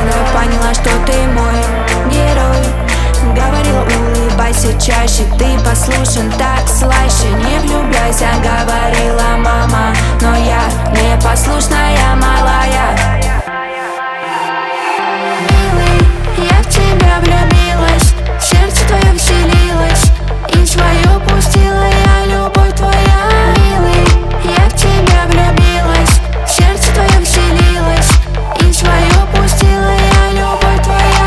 надо, поняла, что ты мой герой. Говорила, улыбайся чаще, ты послушен, так слаще. Не влюбляйся, говорила мама, но я непослушная малая. Милый, я в тебя влюбилась, сердце твое вселилось, и свое пустила я, любовь твоя. Милый, я в тебя влюбилась, сердце твое вселилось, и свое пустила я, любовь твоя.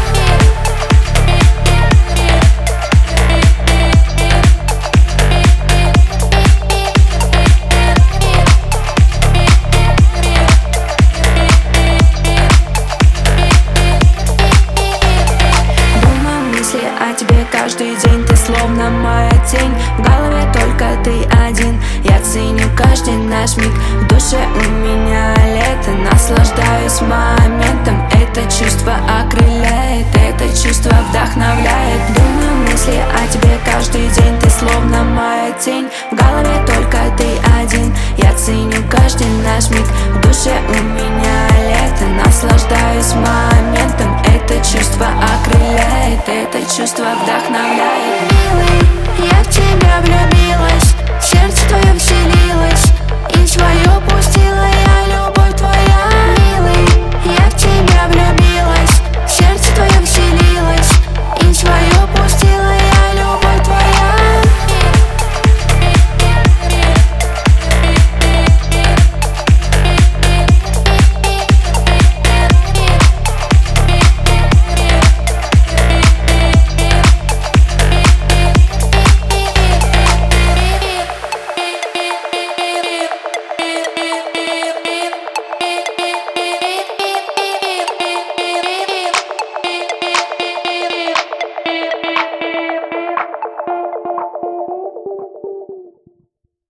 О тебе каждый день, ты словно моя тень. В голове только ты один, я ценю каждый наш миг. В душе у меня лето, наслаждаюсь моментом. Это чувство окрыляет, это чувство вдохновляет. Думаю мысли о тебе каждый день, ты словно моя тень. В голове только ты один, я ценю каждый наш миг. В душе у меня лето, наслаждаюсь моментом. Это чувство окрыляет, это чувство вдохновляет. Милый, я в тебя влюбилась.